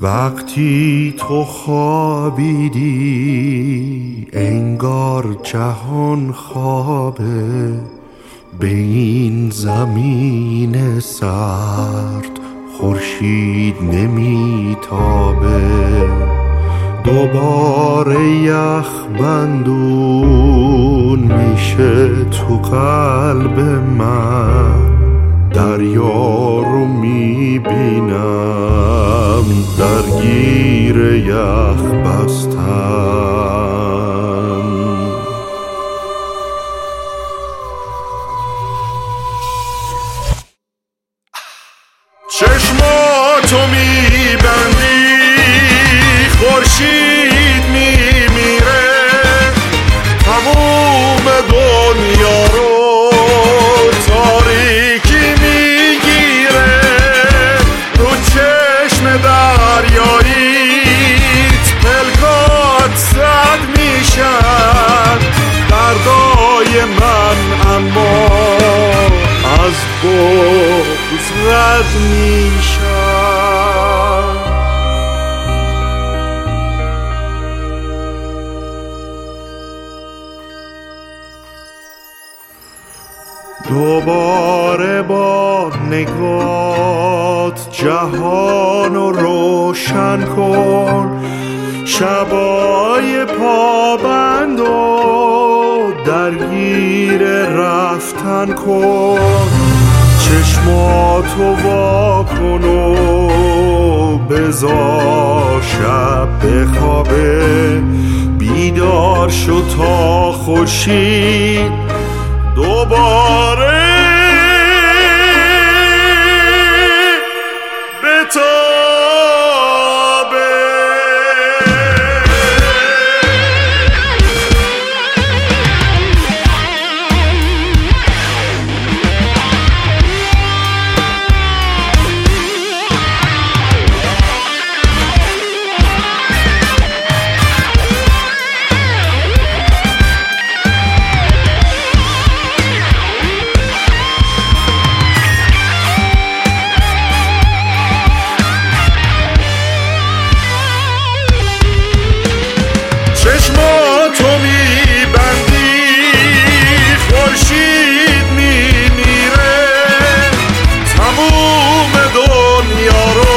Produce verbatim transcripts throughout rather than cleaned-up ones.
وقتی تو خوابیدی انگار جهان خوابه، به این زمین سرد خورشید نمیتابه. دوباره یخ بندون میشه تو قلب من، دریا رو میبینم درگیر یخ بستن. چشماتو میبندی خورشید میمیره، تموم دنیا رو تاریکی میگیره. رو چشم دریاییت پلکات زد میشن، دردای من اما از بغض رد میشن. دوباره با نگات جهان رو روشن کن، شبای پابند و درگیر رفتن کن. چشماتو وا کن و بذار شب بخوابه، بیدار شو تا خورشید دوباره بتابه. چشماتو میبندی خورشید میمیره، تموم دنیا رو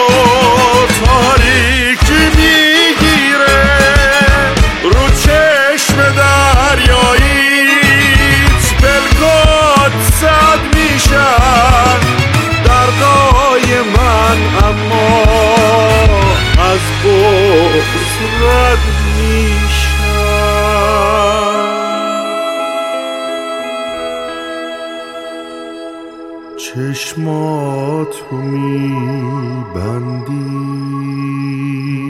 تاریکی میگیره. رو چشم دریاییت پلکات زد میشن، دردای من اما از بغض رد چشماتو میبندی